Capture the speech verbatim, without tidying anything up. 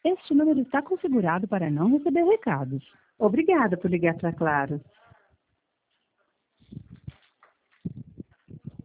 Este número está configurado para não receber recados. Obrigada por ligar para Claro.